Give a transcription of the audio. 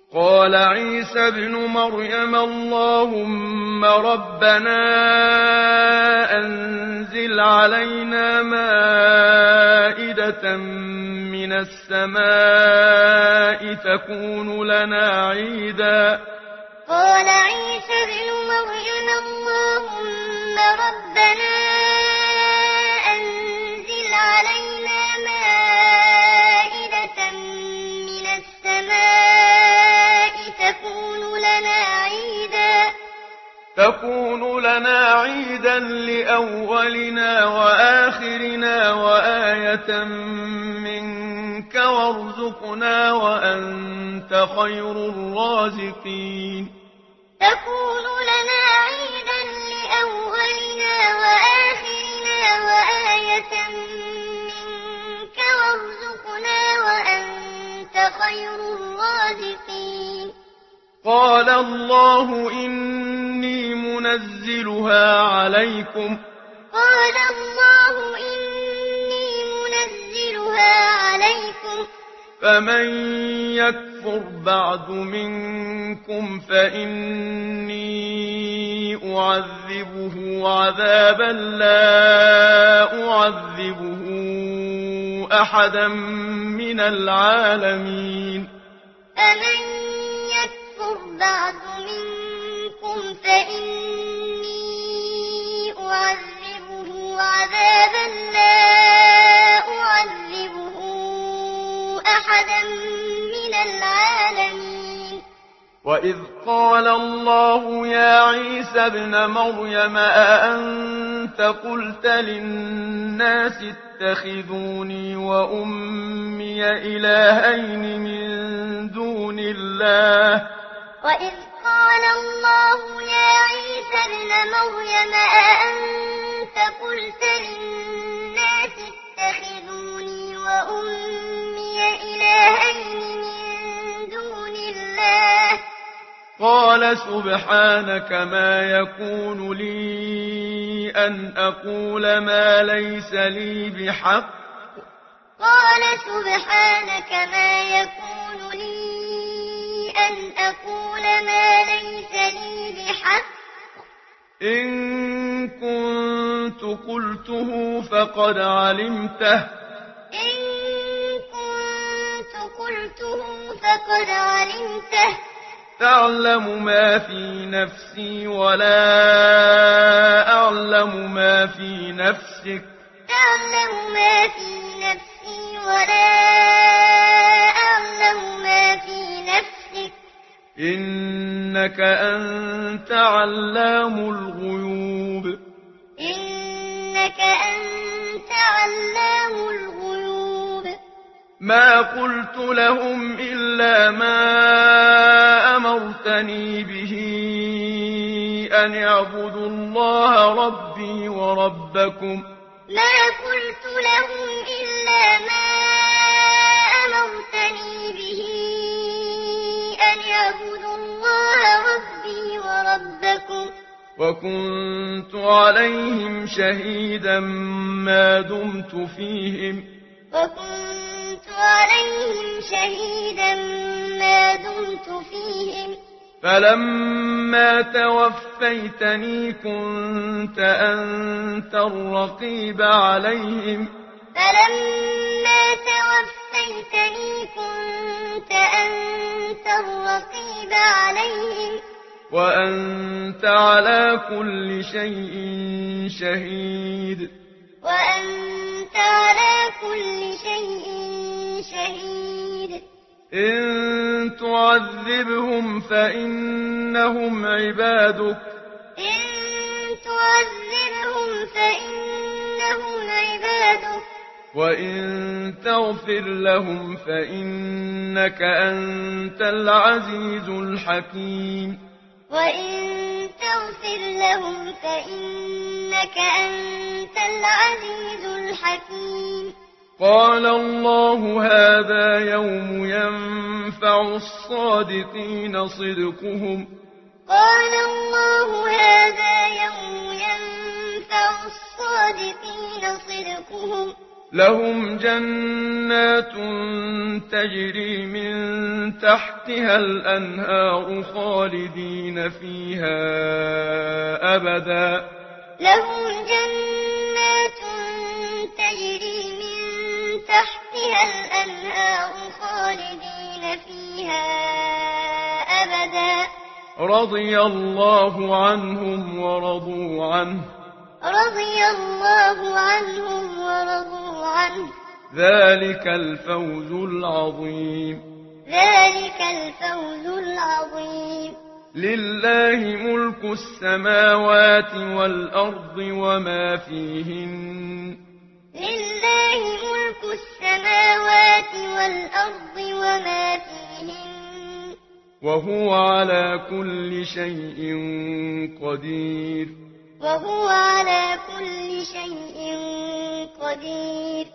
قال عيسى ابن مريم اللهم ربنا أنزل علينا مائدة من السماء تكون لنا عيدا. قال عيسى ابن مريم اللهم ربنا أنزل علينا مائدة من السماء تكون لنا عيدا لأولنا وآخرنا وآية منك وارزقنا وأنت خير الرازقين. تكون لنا عيدا لأولنا وآخرنا وآية منك وارزقنا وأنت خير الرازقين. قال الله إني منزلها عليكم فمن يكفر بعد منكم فإني أعذبه عذابا لا أعذبه أحدا من العالمين. فمن يكفر بعد منكم فإني أعذبه عذابا لا أعذبه أحدا من العالمين. وإذ قال الله يا عيسى ابن مريم أأنت قلت للناس اتخذوني وأمي إلهين من دون الله. وإذ قال الله يا عيسى ابن مريم أأنت قلت للناس اتخذوني وأمي إلهين من دون الله. قال سبحانك ما يكون لي أن أقول ما ليس لي بحق. قال سبحانك ما يكون لي أن أقول ما ليس لي بحق. إن كنت قلته فقد علمته. إن كنت قلته فقد علمته. تعلم ما في نفسي ولا أعلم ما في نفسك. تعلم ما في نفسي ولا أعلم ما في نفسك. إنك أنت علام الغيوب. إنك أنت علام الغيوب. ما قلت لهم إلا ما أمرتني به أن اعبدوا الله ربي وربكم. ما قلت لهم إلا ما أمرتني به أن اعبدوا الله ربي وربكم. وكنت عليهم شهيدا ما دمت فيهم. وكنت عليهم شهيدا ما دمت فيهم. فلما توفيتني كنت أنت الرقيب عليهم. فلما توفيتني كنت أنت الرقيب عليهم. وأنت على كل شيء شهيد. وأنت على كل شيء شهيد. إن تعذبهم فإنهم عبادك. إن تعذبهم فإنهم عبادك. وإن تغفر لهم فإنك أنت العزيز الحكيم. وإن تغفر لهم فإنك أنت العزيز الحكيم. قال الله هذا يوم ينفع الصادقين صدقهم. قال الله هذا يوم ينفع الصادقين صدقهم. لهم جنات تجري من تحتها الأنهار خالدين فيها أبدا لهم جنات تجري من تحتها الأنهار خالدين فيها أبدا رضي الله عنهم ورضوا عنه رضي الله عنهم ورضوا عنه ذلك الفوز العظيم ذلك الفوز العظيم لله ملك السماوات والأرض وما فيهن لله ملك السماوات والأرض وما فيهن وهو على كل شيء قدير وهو على كل شيء قدير